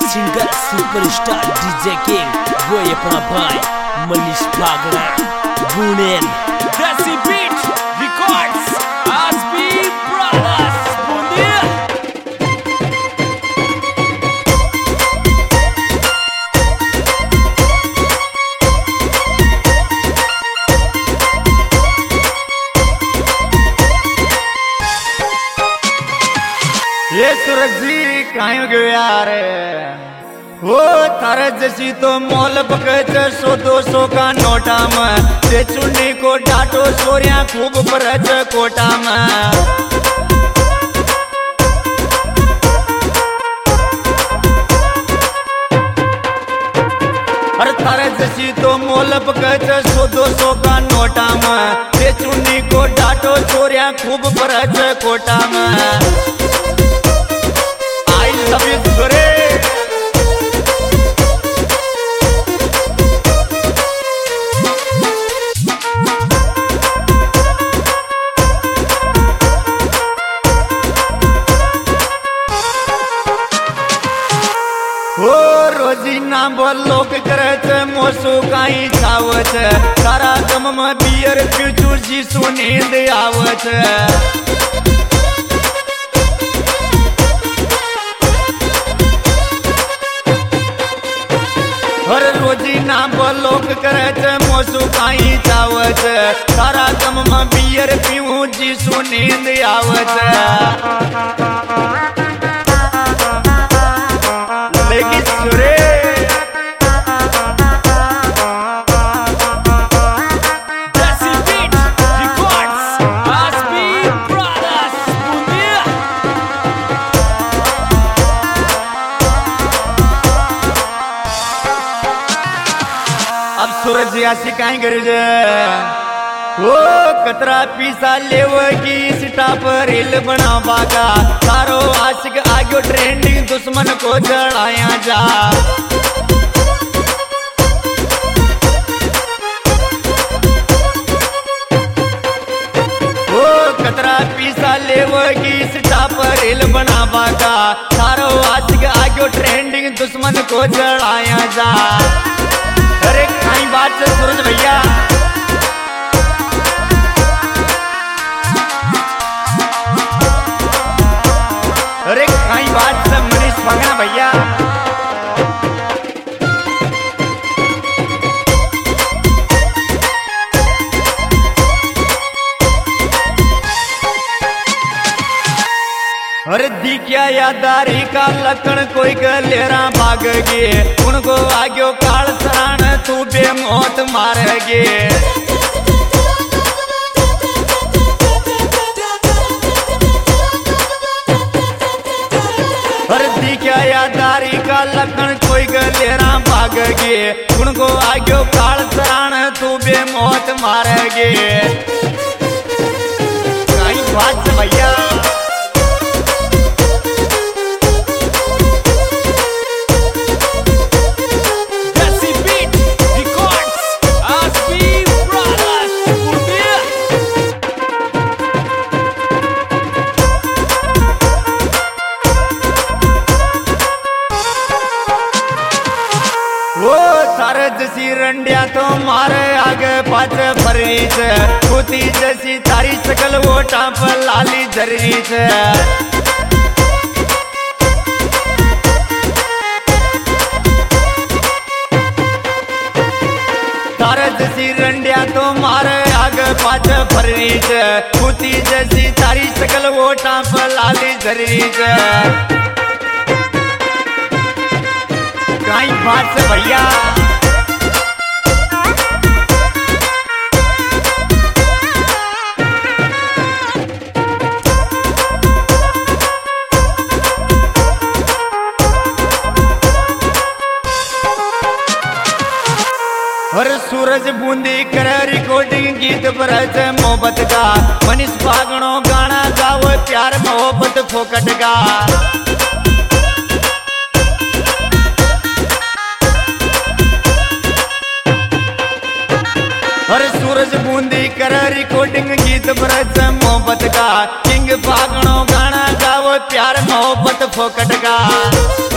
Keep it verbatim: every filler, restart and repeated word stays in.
Singer superstar DJ king वो अपना भाई मनीष भागड़ा गुनेन देसी बीट रिकॉर्ड्स आसबी ब्रदर्स बूंदिया। ये सूरज जी कहीं गयो यार वो तारे जैसी तो मोल बकच सौ दो सौ का नोटा में ते चुन्नी को डाटो सोरिया खूब परच कोटा में। अरे तारे जैसी तो मोल बकच सौ दो सौ का नोटा में ते चुन्नी को डाटो सोरिया खूब परच कोटा में। सभी सुरे हो रोजी ना बोल लोग करत मोसू काई छावत तारा गम में बियर पीचू जी सुनींद आवत। हर रोजी ना लोग करे मोसू काई चावत तारा गम में बियर पीऊ जी सुनींद आवत। लेकिन सुरे सूरज ऐसी कहीं गरज वो कतरा पीसा लेवगी सिटा पर रिल बना बागा सारो आशिक आगे ट्रेंडिंग दुश्मन को जड़ाया जा। वो कतरा पीसा लेवगी सिटा पर रिल बना बागा सारो आशिक आगे ट्रेंडिंग दुश्मन को जड़ाया जा। अरे कहीं बात से सूरज भैया अरे कहीं बात से मनीष भागड़ा भैया अरे दिखया यादारी का लखन कोई गलेरा भाग गे उनको आगे काल सरान तू बेमौत मार गे। अरे दिखया यादारी का लखन कोई गलेरा भाग गे उनको आगे काल सरान तू बेमौत मार गे। कहीं बात से भैया जैसी रंडिया तो मारे आगे पाच फरीच कुती जैसी तारी सकल वो टाप लाली जरीच। तारे जैसी रंडिया तो मारे आगे पाच फरीच कुती जैसी तारी सकल वो टाप लाली जरीच। कहीं बात से भैया और सूरज बूंदी करे रिकॉर्डिंग गीत बरस मोहब्बत का मनीष भागड़ो गाना गाओ प्यार मोहब्बत फोकट का। और सूरज बूंदी करे रिकॉर्डिंग गीत बरस मोहब्बत का किंग भागड़ो गाना गाओ प्यार मोहब्बत फोकट का।